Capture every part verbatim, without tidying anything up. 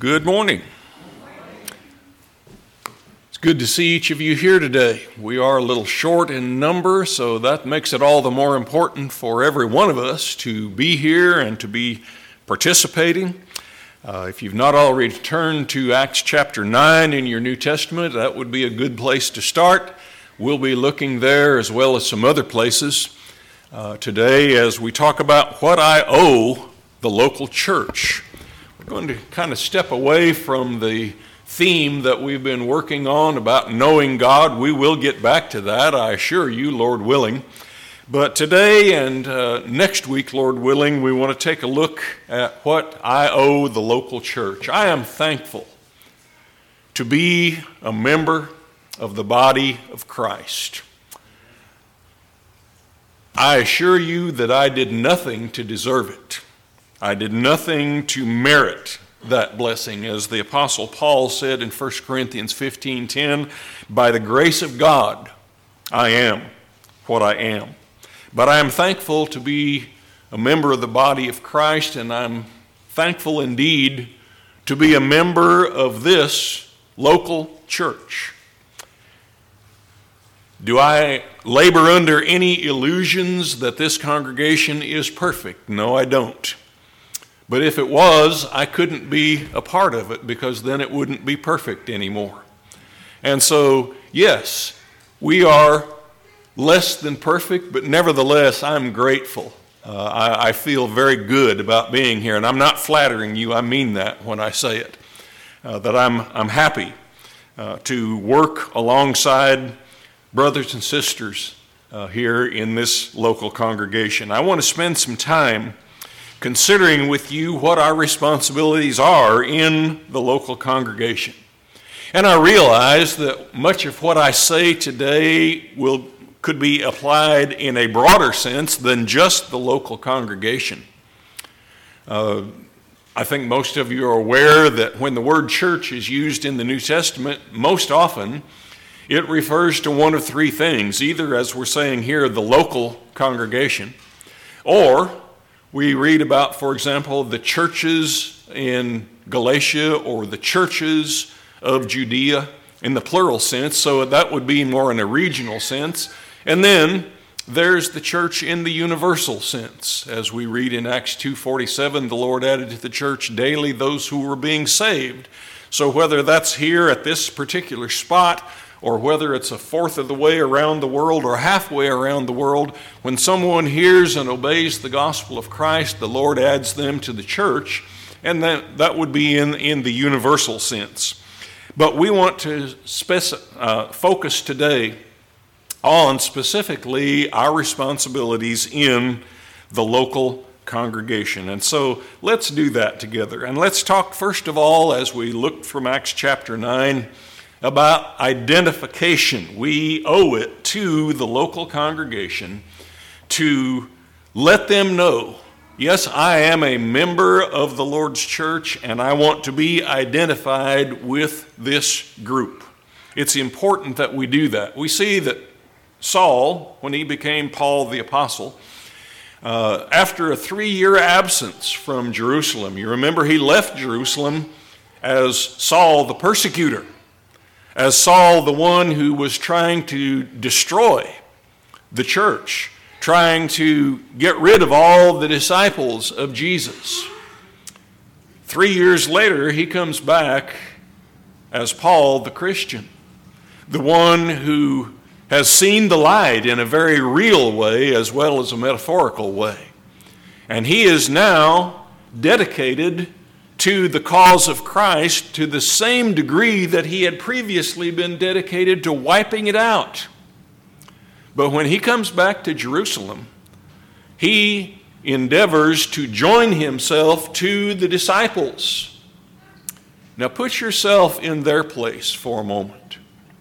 Good morning. It's good to see each of you here today. We are a little short in number, so that makes it all the more important for every one of us to be here and to be participating. Uh, if you've not already turned to Acts chapter nine in your New Testament, that would be a good place to start. We'll be looking there as well as some other places uh, today as we talk about what I owe the local church. We're going to kind of step away from the theme that we've been working on about knowing God. We will get back to that, I assure you, Lord willing. But today and uh, next week, Lord willing, we want to take a look at what I owe the local church. I am thankful to be a member of the body of Christ. I assure you that I did nothing to deserve it. I did nothing to merit that blessing. As the Apostle Paul said in First Corinthians fifteen ten, by the grace of God, I am what I am. But I am thankful to be a member of the body of Christ, and I'm thankful indeed to be a member of this local church. Do I labor under any illusions that this congregation is perfect? No, I don't. But if it was, I couldn't be a part of it because then it wouldn't be perfect anymore. And so, yes, we are less than perfect, but nevertheless, I'm grateful. Uh, I, I feel very good about being here, and I'm not flattering you. I mean that when I say it, uh, that I'm, I'm happy uh, to work alongside brothers and sisters uh, here in this local congregation. I want to spend some time considering with you what our responsibilities are in the local congregation. And I realize that much of what I say today will could be applied in a broader sense than just the local congregation. Uh, I think most of you are aware that when the word church is used in the New Testament, most often it refers to one of three things, either, as we're saying here, the local congregation, or we read about, for example, the churches in Galatia or the churches of Judea in the plural sense, so that would be more in a regional sense. And then there's the church in the universal sense. As we read in Acts two forty-seven, the Lord added to the church daily those who were being saved. So whether that's here at this particular spot, or whether it's a fourth of the way around the world or halfway around the world, when someone hears and obeys the gospel of Christ, the Lord adds them to the church, and that, that would be in, in the universal sense. But we want to speci- uh, focus today on specifically our responsibilities in the local congregation. And so let's do that together. And let's talk first of all, as we look from Acts chapter nine, about identification. We owe it to the local congregation to let them know, yes, I am a member of the Lord's church and I want to be identified with this group. It's important that we do that. We see that Saul, when he became Paul the Apostle, uh, after a three-year absence from Jerusalem, you remember he left Jerusalem as Saul the persecutor, as Saul, the one who was trying to destroy the church, trying to get rid of all the disciples of Jesus. Three years later, he comes back as Paul the Christian, the one who has seen the light in a very real way as well as a metaphorical way. And he is now dedicated to the cause of Christ to the same degree that he had previously been dedicated to wiping it out. But when he comes back to Jerusalem, he endeavors to join himself to the disciples. Now put yourself in their place for a moment.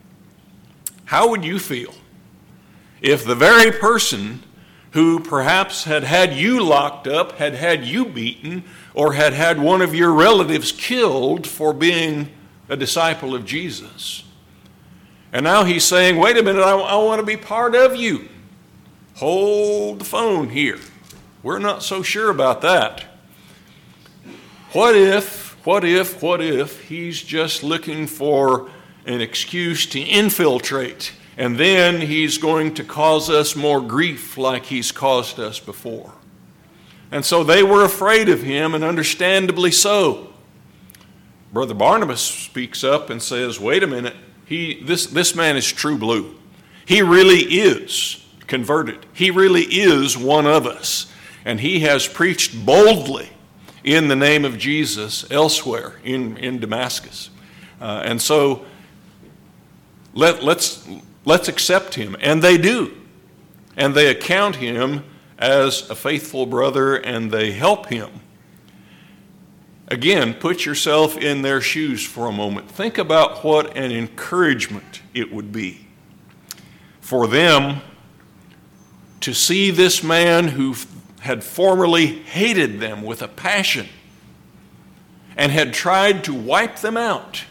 How would you feel if the very person who perhaps had had you locked up, had had you beaten, or had had one of your relatives killed for being a disciple of Jesus, and now he's saying, wait a minute, I, I want to be part of you. Hold the phone here. We're not so sure about that. What if What if, what if he's just looking for an excuse to infiltrate, and then he's going to cause us more grief like he's caused us before? And so they were afraid of him, and understandably so. Brother Barnabas speaks up and says, wait a minute, he, this, this man is true blue. He really is converted. He really is one of us. And he has preached boldly in the name of Jesus elsewhere in, in Damascus. Uh, and so let, let's, let's accept him. And they do. And they account him as a faithful brother, and they help him. Again, put yourself in their shoes for a moment. Think about what an encouragement it would be for them to see this man who had formerly hated them with a passion and had tried to wipe them out.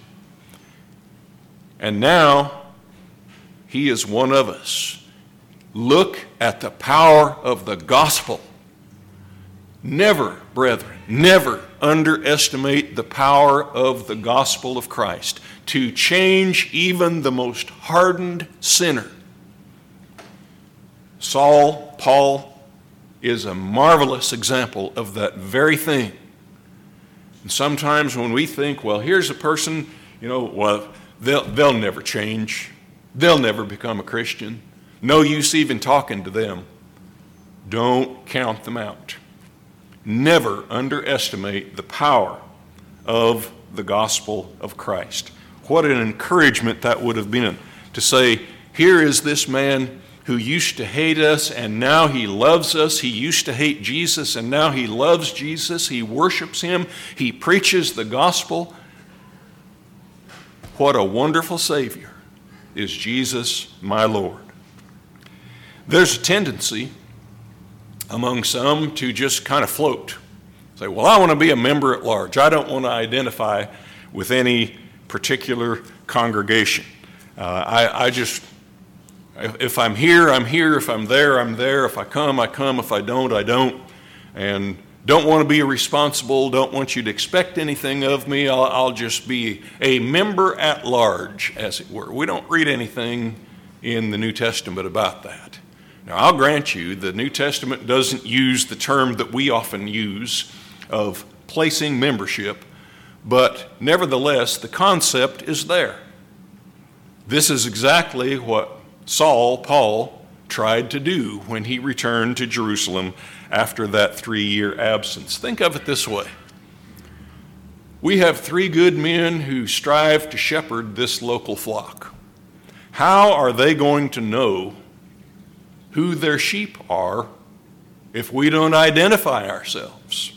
And now he is one of us. Look at the power of the gospel. Never, brethren, never underestimate the power of the gospel of Christ to change even the most hardened sinner. Saul, Paul, is a marvelous example of that very thing. And sometimes when we think, well, here's a person, you know, well, they'll, they'll never change. They'll never become a Christian. No use even talking to them. Don't count them out. Never underestimate the power of the gospel of Christ. What an encouragement that would have been to say, here is this man who used to hate us and now he loves us. He used to hate Jesus and now he loves Jesus. He worships him. He preaches the gospel. What a wonderful Savior is Jesus, my Lord. There's a tendency among some to just kind of float. Say, well, I want to be a member at large. I don't want to identify with any particular congregation. Uh, I, I just, if I'm here, I'm here. If I'm there, I'm there. If I come, I come. If I don't, I don't. And don't want to be responsible. Don't want you to expect anything of me. I'll, I'll just be a member at large, as it were. We don't read anything in the New Testament about that. Now, I'll grant you the New Testament doesn't use the term that we often use of placing membership, but nevertheless, the concept is there. This is exactly what Saul, Paul, tried to do when he returned to Jerusalem after that three-year absence. Think of it this way. We have three good men who strive to shepherd this local flock. How are they going to know who their sheep are if we don't identify ourselves?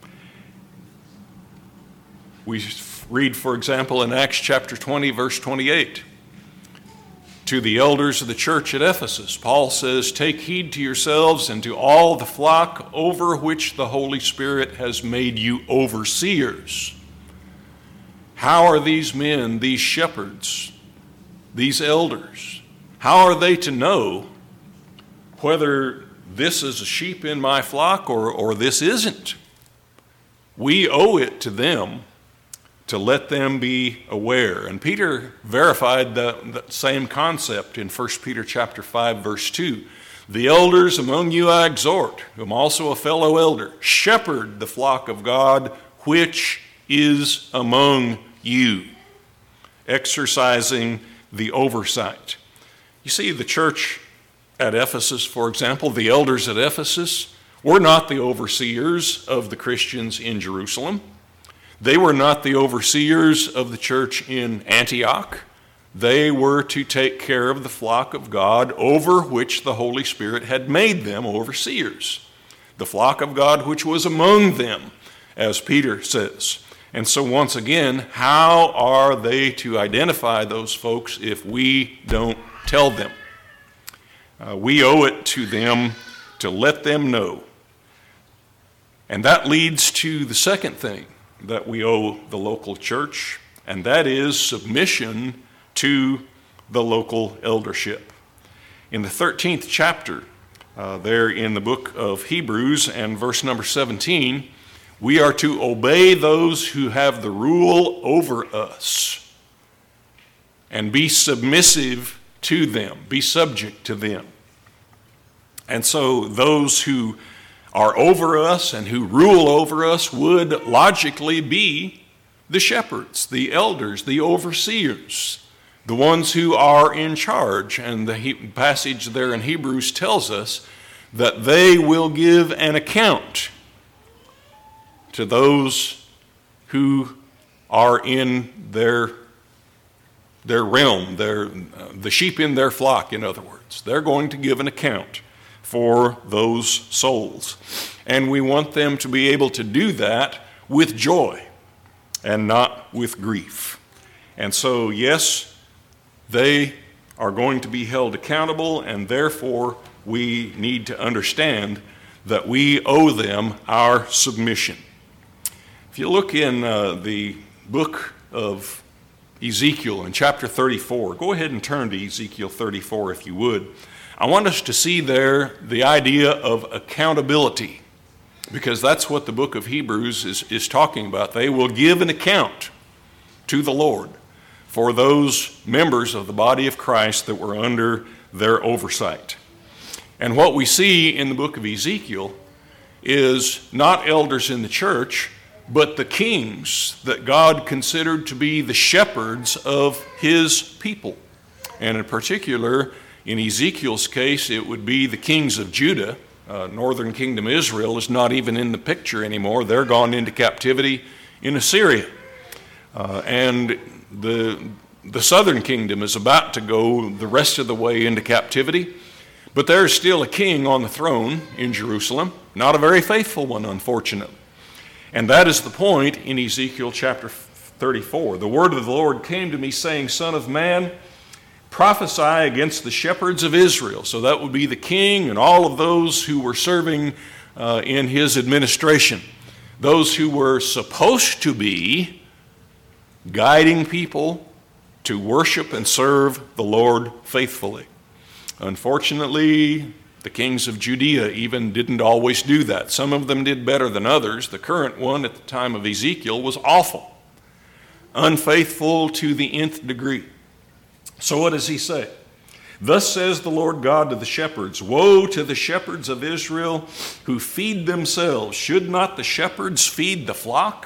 We read, for example, in Acts chapter twenty, verse twenty-eight, to the elders of the church at Ephesus, Paul says, take heed to yourselves and to all the flock over which the Holy Spirit has made you overseers. How are these men, these shepherds, these elders, how are they to know whether this is a sheep in my flock or, or this isn't? We owe it to them to let them be aware. And Peter verified that, that same concept in First Peter chapter five, verse two. The elders among you I exhort, who am also a fellow elder, shepherd the flock of God which is among you, exercising the oversight. You see, the church at Ephesus, for example, the elders at Ephesus were not the overseers of the Christians in Jerusalem. They were not the overseers of the church in Antioch. They were to take care of the flock of God over which the Holy Spirit had made them overseers. The flock of God which was among them, as Peter says. And so once again, how are they to identify those folks if we don't tell them? Uh, we owe it to them to let them know. And that leads to the second thing that we owe the local church, and that is submission to the local eldership. In the thirteenth chapter, uh, there in the book of Hebrews and verse number seventeen, We are to obey those who have the rule over us and be submissive to them, be subject to them. And so those who are over us and who rule over us would logically be the shepherds, the elders, the overseers, the ones who are in charge. And the he- passage there in Hebrews tells us that they will give an account to those who are in their, their realm, their, uh, the sheep in their flock, in other words. They're going to give an account for those souls. And we want them to be able to do that with joy and not with grief. And so, yes, they are going to be held accountable, and therefore we need to understand that we owe them our submission. If you look in uh, the book of Ezekiel in chapter thirty-four, go ahead and turn to Ezekiel thirty-four if you would. I want us to see there the idea of accountability, because that's what the book of Hebrews is, is talking about. They will give an account to the Lord for those members of the body of Christ that were under their oversight. And what we see in the book of Ezekiel is not elders in the church, but the kings that God considered to be the shepherds of his people. And in particular, in Ezekiel's case, it would be the kings of Judah. Uh, northern kingdom Israel is not even in the picture anymore. They're gone into captivity in Assyria. Uh, and the, the southern kingdom is about to go the rest of the way into captivity. But there's still a king on the throne in Jerusalem, not a very faithful one, unfortunately. And that is the point in Ezekiel chapter thirty-four. The word of the Lord came to me, saying, Son of man, prophesy against the shepherds of Israel. So that would be the king and all of those who were serving uh, in his administration. Those who were supposed to be guiding people to worship and serve the Lord faithfully. Unfortunately, the kings of Judea even didn't always do that. Some of them did better than others. The current one at the time of Ezekiel was awful, unfaithful to the nth degree. So what does he say? Thus says the Lord God to the shepherds, woe to the shepherds of Israel who feed themselves. Should not the shepherds feed the flock?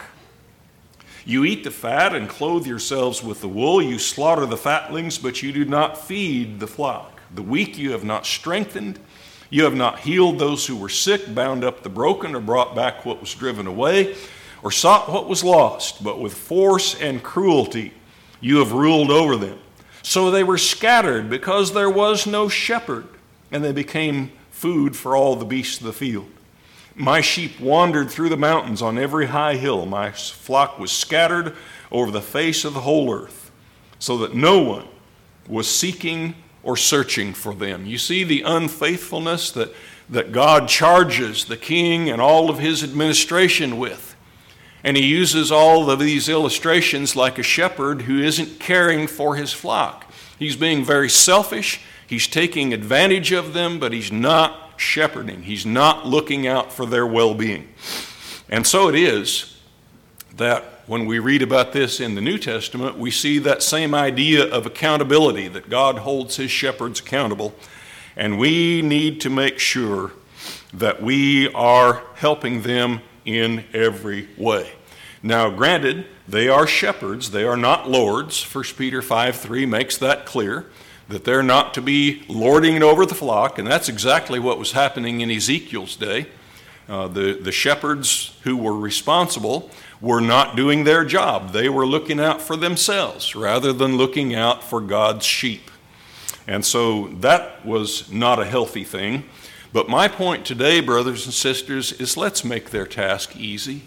You eat the fat and clothe yourselves with the wool. You slaughter the fatlings, but you do not feed the flock. The weak you have not strengthened. You have not healed those who were sick, bound up the broken, or brought back what was driven away, or sought what was lost. But with force and cruelty you have ruled over them. So they were scattered because there was no shepherd, and they became food for all the beasts of the field. My sheep wandered through the mountains on every high hill. My flock was scattered over the face of the whole earth, so that no one was seeking or searching for them. You see the unfaithfulness that, that God charges the king and all of his administration with. And he uses all of these illustrations like a shepherd who isn't caring for his flock. He's being very selfish. He's taking advantage of them, but he's not shepherding. He's not looking out for their well-being. And so it is that when we read about this in the New Testament, we see that same idea of accountability, that God holds his shepherds accountable. And we need to make sure that we are helping them in every way. Now, granted, they are shepherds. They are not lords. First Peter five three makes that clear, that they're not to be lording it over the flock, and that's exactly what was happening in Ezekiel's day. Uh, the, the shepherds who were responsible were not doing their job. They were looking out for themselves rather than looking out for God's sheep. And so that was not a healthy thing. But my point today, brothers and sisters, is let's make their task easy.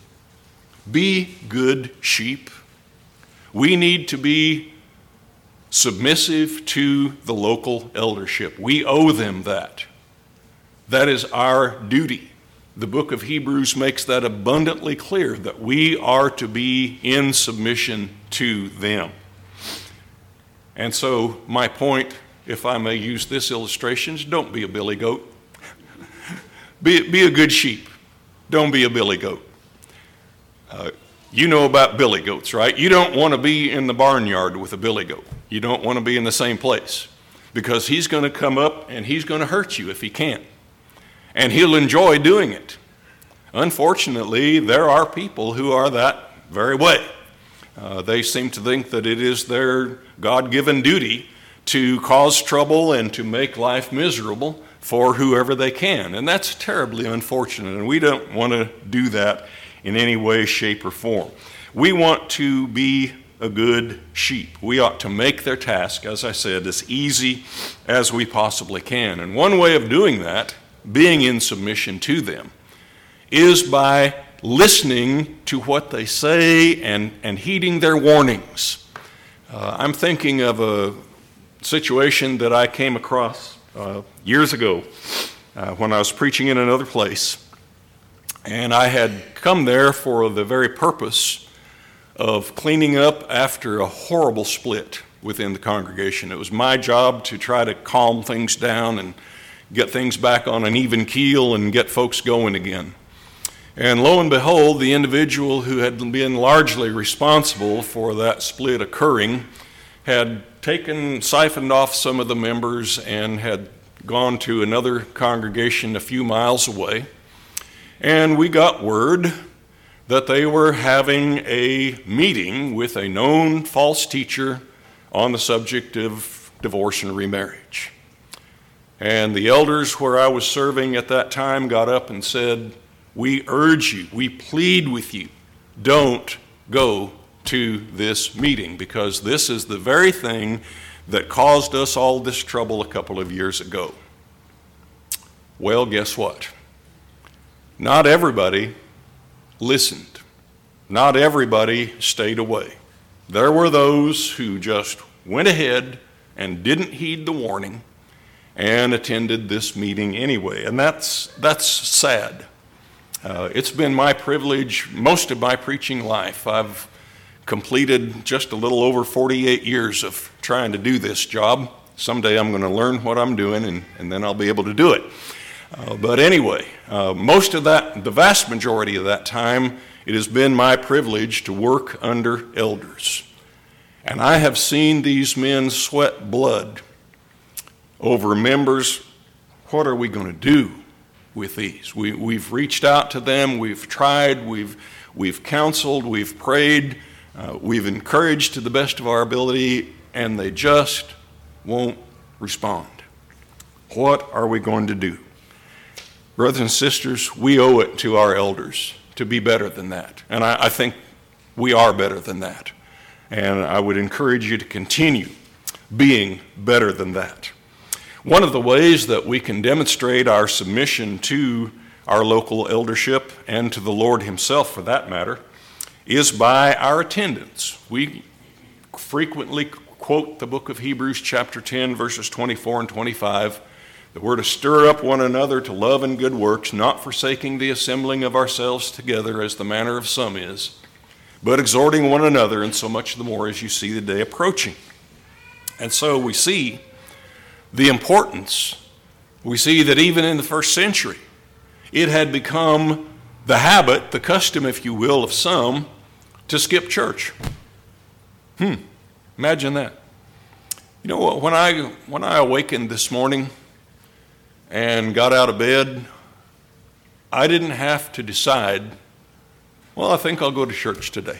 Be good sheep. We need to be submissive to the local eldership. We owe them that. That is our duty. The book of Hebrews makes that abundantly clear, that we are to be in submission to them. And so my point, if I may use this illustration, is don't be a billy goat. be, be a good sheep. Don't be a billy goat. Uh, you know about billy goats, right? You don't want to be in the barnyard with a billy goat. You don't want to be in the same place because he's going to come up and he's going to hurt you if he can. And he'll enjoy doing it. Unfortunately, there are people who are that very way. Uh, they seem to think that it is their God-given duty to cause trouble and to make life miserable for whoever they can. And that's terribly unfortunate, and we don't want to do that in any way, shape, or form. We want to be a good sheep. We ought to make their task, as I said, as easy as we possibly can. And one way of doing that, being in submission to them, is by listening to what they say and, and heeding their warnings. Uh, I'm thinking of a situation that I came across uh, years ago uh, when I was preaching in another place. And I had come there for the very purpose of cleaning up after a horrible split within the congregation. It was my job to try to calm things down and get things back on an even keel and get folks going again. And lo and behold, the individual who had been largely responsible for that split occurring had taken, siphoned off some of the members and had gone to another congregation a few miles away. And we got word that they were having a meeting with a known false teacher on the subject of divorce and remarriage. And the elders where I was serving at that time got up and said, "We urge you, we plead with you, don't go to this meeting because this is the very thing that caused us all this trouble a couple of years ago." Well, guess what? Not everybody listened. Not everybody stayed away. There were those who just went ahead and didn't heed the warning and attended this meeting anyway. And that's that's sad. Uh, it's been my privilege most of my preaching life. I've completed just a little over forty-eight years of trying to do this job. Someday I'm going to learn what I'm doing, and, and then I'll be able to do it. Uh, but anyway, uh, most of that, the vast majority of that time, it has been my privilege to work under elders. And I have seen these men sweat blood over members. What are we going to do with these? We, we've reached out to them, we've tried, we've, we've counseled, we've prayed, uh, we've encouraged to the best of our ability, and they just won't respond. What are we going to do? Brothers and sisters, we owe it to our elders to be better than that. And I, I think we are better than that. And I would encourage you to continue being better than that. One of the ways that we can demonstrate our submission to our local eldership and to the Lord himself, for that matter, is by our attendance. We frequently quote the book of Hebrews chapter ten, verses twenty-four and twenty-five, that we're to stir up one another to love and good works, not forsaking the assembling of ourselves together as the manner of some is, but exhorting one another, and so much the more as you see the day approaching. And so we see the importance. We see that even in the first century, it had become the habit, the custom, if you will, of some to skip church. Hmm, imagine that. You know what, when I, when I awakened this morning and got out of bed, I didn't have to decide, well, I think I'll go to church today.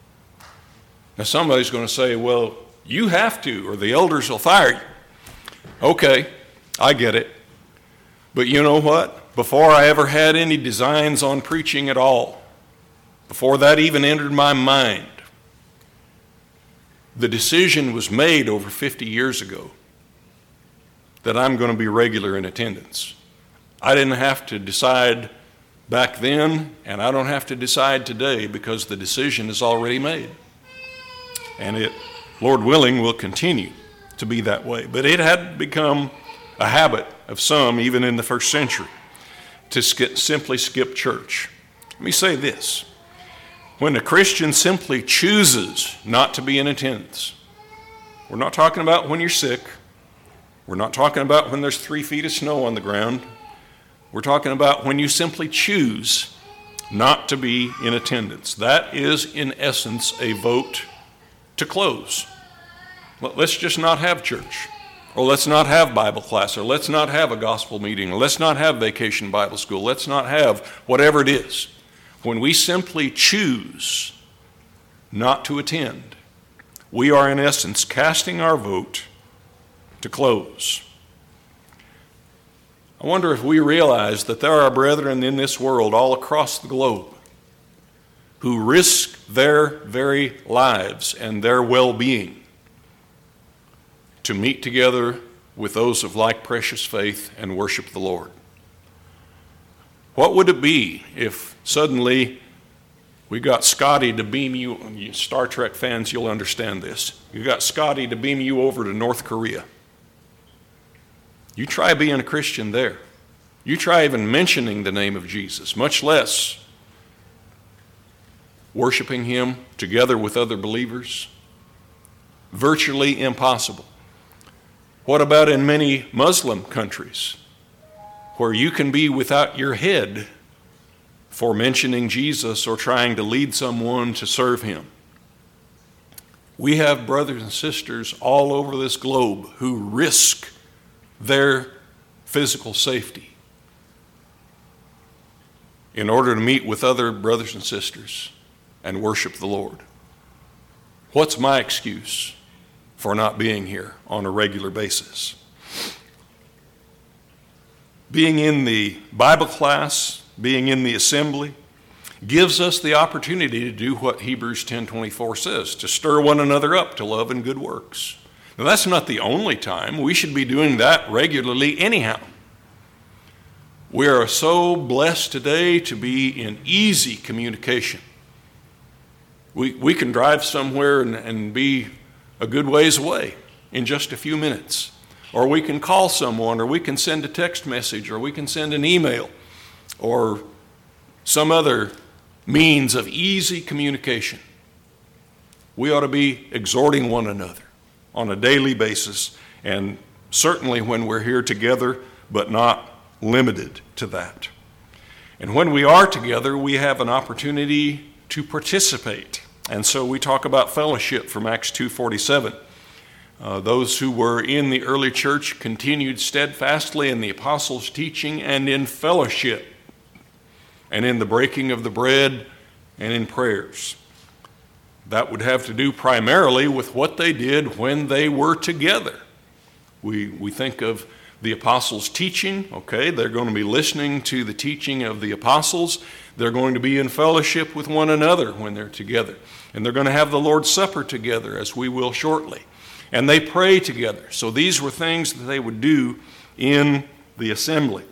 Now somebody's going to say, well, you have to, or the elders will fire you. Okay, I get it. But you know what? Before I ever had any designs on preaching at all, before that even entered my mind, the decision was made over fifty years ago that I'm going to be regular in attendance. I didn't have to decide back then, and I don't have to decide today because the decision is already made. And it, Lord willing, will continue to be that way. But it had become a habit of some, even in the first century, to skip, simply skip church. Let me say this. When a Christian simply chooses not to be in attendance, we're not talking about when you're sick. We're not talking about when there's three feet of snow on the ground. We're talking about when you simply choose not to be in attendance. That is, in essence, a vote to close. Let's just not have church, or let's not have Bible class, or let's not have a gospel meeting, or let's not have vacation Bible school, let's not have whatever it is. When we simply choose not to attend, we are in essence casting our vote to close. I wonder if we realize that there are brethren in this world all across the globe who risk their very lives and their well-being to meet together with those of like precious faith and worship the Lord. What would it be if suddenly we got Scotty to beam you, you Star Trek fans, you'll understand this. You got Scotty to beam you over to North Korea. You try being a Christian there. You try even mentioning the name of Jesus, much less worshiping him together with other believers. Virtually impossible. What about in many Muslim countries where you can be without your head for mentioning Jesus or trying to lead someone to serve him? We have brothers and sisters all over this globe who risk their physical safety in order to meet with other brothers and sisters and worship the Lord. What's my excuse for not being here on a regular basis? Being in the Bible class, being in the assembly, gives us the opportunity to do what Hebrews ten twenty-four says, to stir one another up to love and good works. Now, that's not the only time. We should be doing that regularly anyhow. We are so blessed today to be in easy communication. We, we can drive somewhere and, and be a good ways away in just a few minutes. Or we can call someone, or we can send a text message, or we can send an email, or some other means of easy communication. We ought to be exhorting one another on a daily basis, and certainly when we're here together, but not limited to that. And when we are together, we have an opportunity to participate. And so we talk about fellowship from Acts two forty-seven. Uh, those who were in the early church continued steadfastly in the apostles' teaching and in fellowship, and in the breaking of the bread and in prayers. That would have to do primarily with what they did when they were together. We, we think of the apostles' teaching, okay, they're going to be listening to the teaching of the apostles. They're going to be in fellowship with one another when they're together. And they're going to have the Lord's Supper together, as we will shortly. And they pray together. So these were things that they would do in the assembly.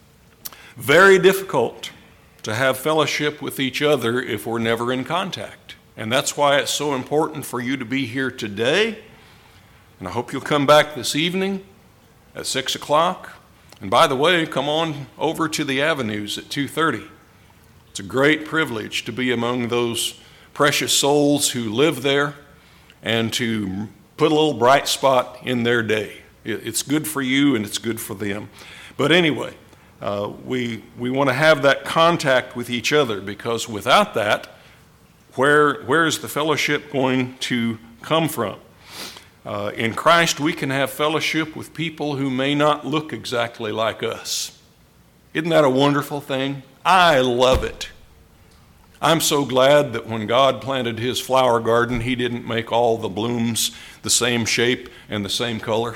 Very difficult to have fellowship with each other if we're never in contact. And that's why it's so important for you to be here today. And I hope you'll come back this evening at six o'clock. And by the way, come on over to the Avenues at two thirty. It's a great privilege to be among those precious souls who live there and to put a little bright spot in their day. It's good for you and it's good for them. But anyway, uh, we, we want to have that contact with each other, because without that, where, where is the fellowship going to come from? Uh, in Christ, we can have fellowship with people who may not look exactly like us. Isn't that a wonderful thing? I love it. I'm so glad that when God planted his flower garden, he didn't make all the blooms the same shape and the same color.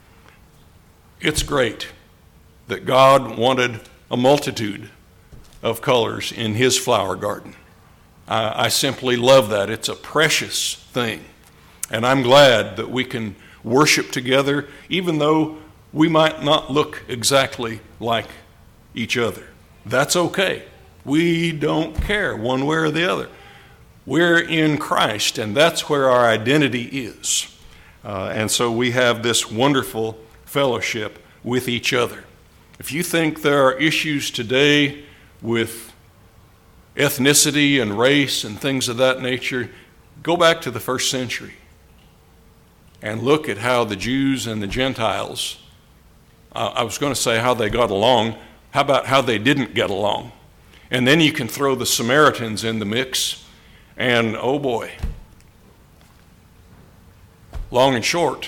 It's great that God wanted a multitude of colors in his flower garden. I, I simply love that. It's a precious thing. And I'm glad that we can worship together, even though we might not look exactly like each other. That's okay. We don't care one way or the other. We're in Christ, and that's where our identity is. Uh, and so we have this wonderful fellowship with each other. If you think there are issues today with ethnicity and race and things of that nature, go back to the first century and look at how the Jews and the Gentiles, uh, I was going to say how they got along. How about how they didn't get along? And then you can throw the Samaritans in the mix, and oh boy, long and short,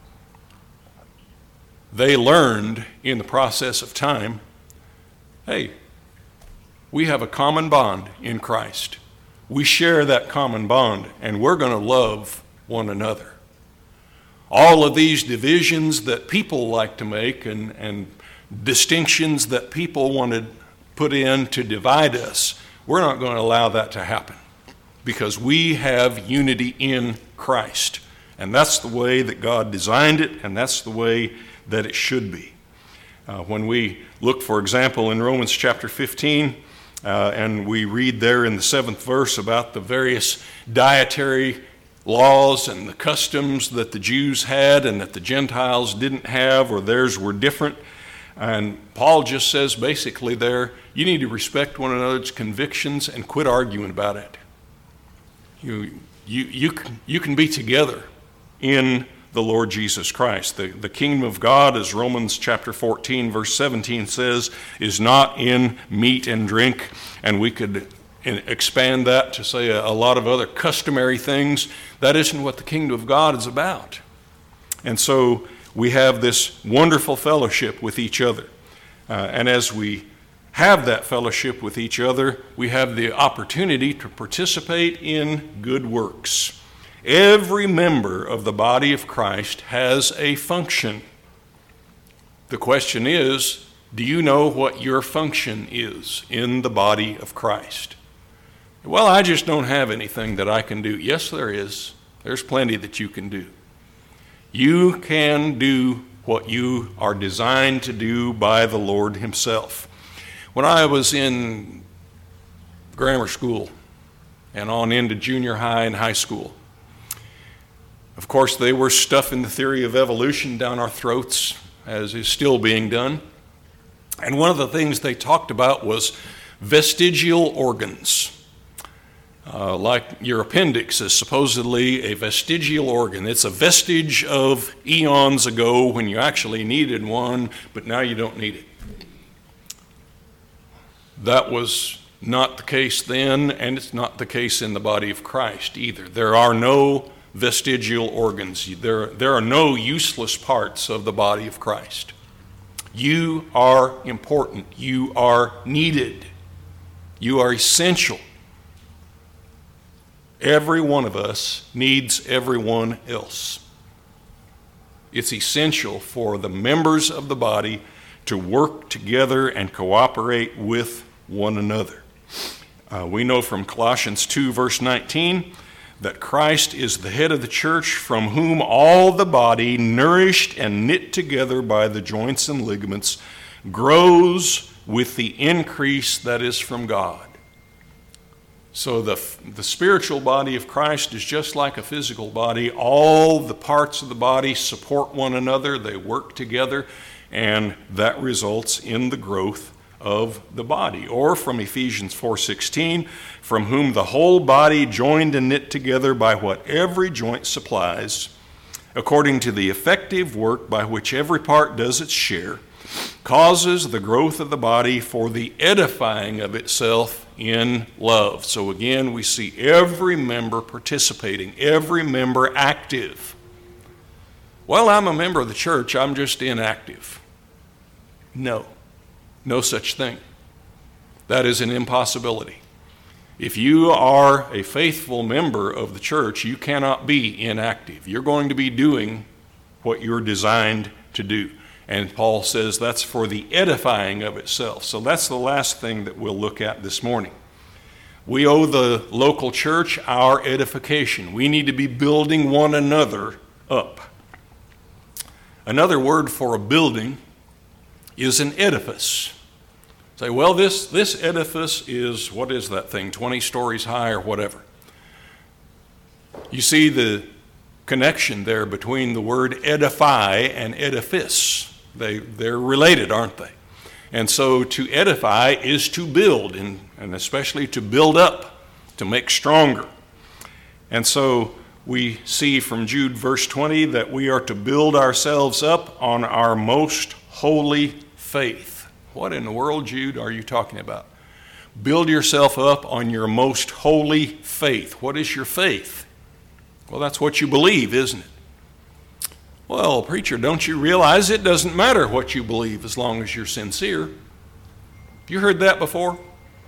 they learned in the process of time, hey, we have a common bond in Christ. We share that common bond, and we're going to love one another. All of these divisions that people like to make and, and distinctions that people want to put in to divide us, we're not going to allow that to happen because we have unity in Christ. And that's the way that God designed it, and that's the way that it should be. Uh, when we look, for example, in Romans chapter fifteen, uh, and we read there in the seventh verse about the various dietary laws and the customs that the Jews had and that the Gentiles didn't have, or theirs were different. And Paul just says basically there, you need to respect one another's convictions and quit arguing about it. You, you, you, can, you can be together in the Lord Jesus Christ. The, the kingdom of God, as Romans chapter fourteen, verse seventeen says, is not in meat and drink. And we could expand that to say a, a lot of other customary things. That isn't what the kingdom of God is about. And so we have this wonderful fellowship with each other. Uh, and as we have that fellowship with each other, we have the opportunity to participate in good works. Every member of the body of Christ has a function. The question is, do you know what your function is in the body of Christ? Well, I just don't have anything that I can do. Yes, there is. There's plenty that you can do. You can do what you are designed to do by the Lord Himself. When I was in grammar school and on into junior high and high school, of course, they were stuffing the theory of evolution down our throats, as is still being done. And one of the things they talked about was vestigial organs. Uh, like your appendix is supposedly a vestigial organ. It's a vestige of eons ago when you actually needed one, but now you don't need it. That was not the case then, and it's not the case in the body of Christ either. There are no vestigial organs. There, there are no useless parts of the body of Christ. You are important. You are needed. You are essential. Every one of us needs everyone else. It's essential for the members of the body to work together and cooperate with one another. Uh, we know from Colossians two, verse nineteen, that Christ is the head of the church, from whom all the body, nourished and knit together by the joints and ligaments, grows with the increase that is from God. So the, the spiritual body of Christ is just like a physical body. All the parts of the body support one another. They work together, and that results in the growth of the body. Or from Ephesians four sixteen, from whom the whole body, joined and knit together by what every joint supplies, according to the effective work by which every part does its share, causes the growth of the body for the edifying of itself in love. So again, we see every member participating, every member active. Well, I'm a member of the church, I'm just inactive. No, no such thing. That is an impossibility. If you are a faithful member of the church, you cannot be inactive. You're going to be doing what you're designed to do. And Paul says that's for the edifying of itself. So that's the last thing that we'll look at this morning. We owe the local church our edification. We need to be building one another up. Another word for a building is an edifice. Say, well, this, this edifice is, what is that thing, twenty stories high or whatever. You see the connection there between the word edify and edifice. They, they're related, aren't they? And so to edify is to build, and, and especially to build up, to make stronger. And so we see from Jude verse twenty that we are to build ourselves up on our most holy faith. What in the world, Jude, are you talking about? build yourself up on your most holy faith. What is your faith? Well, that's what you believe, isn't it? Well, preacher, don't you realize it doesn't matter what you believe as long as you're sincere? You heard that before?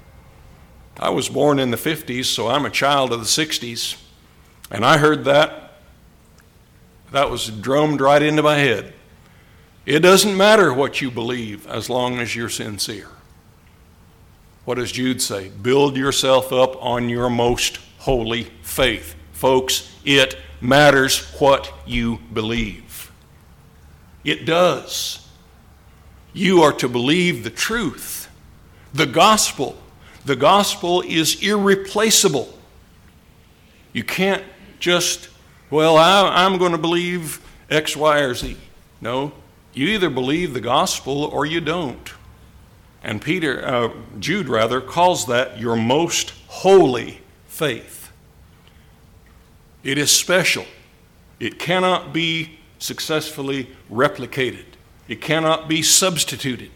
I was born in the fifties, so I'm a child of the sixties, and I heard that. That was drummed right into my head. It doesn't matter what you believe as long as you're sincere. What does Jude say? Build yourself up on your most holy faith. Folks, it matters what you believe. It does. You are to believe the truth, the gospel. The gospel is irreplaceable. You can't just, well, I, I'm going to believe X, Y, or Z. No, you either believe the gospel or you don't. And Peter, uh, Jude rather, calls that your most holy faith. It is special. It cannot be successfully replicated. It cannot be substituted.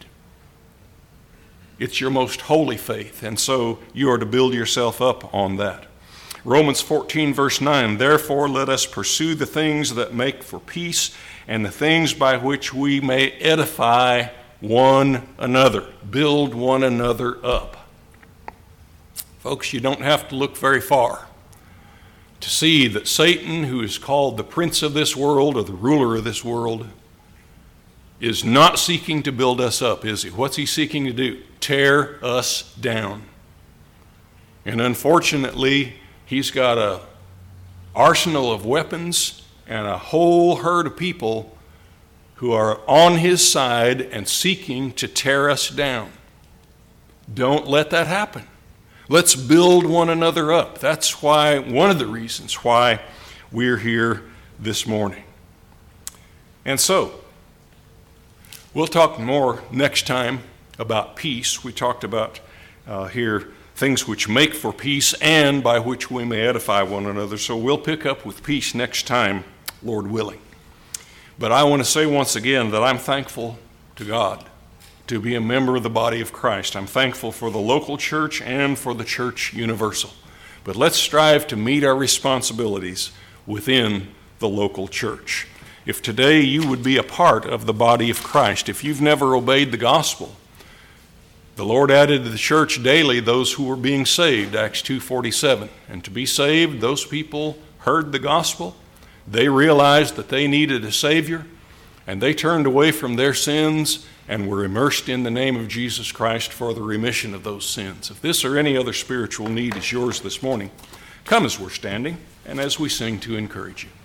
It's your most holy faith, and so you are to build yourself up on that. Romans fourteen, verse nine, therefore let us pursue the things that make for peace and the things by which we may edify one another, build one another up. Folks, you don't have to look very far to see that Satan, who is called the prince of this world or the ruler of this world, is not seeking to build us up, is he? What's he seeking to do? Tear us down. And unfortunately, he's got an arsenal of weapons and a whole herd of people who are on his side and seeking to tear us down. Don't let that happen. Let's build one another up. That's why, one of the reasons why we're here this morning. And so, we'll talk more next time about peace. We talked about uh, here things which make for peace and by which we may edify one another. So we'll pick up with peace next time, Lord willing. But I want to say once again that I'm thankful to God to be a member of the body of Christ. I'm thankful for the local church and for the church universal. But let's strive to meet our responsibilities within the local church. If today you would be a part of the body of Christ, if you've never obeyed the gospel, the Lord added to the church daily those who were being saved, Acts two forty-seven. And to be saved, those people heard the gospel. They realized that they needed a Savior, and they turned away from their sins and were immersed in the name of Jesus Christ for the remission of those sins. If this or any other spiritual need is yours this morning, come as we're standing and as we sing to encourage you.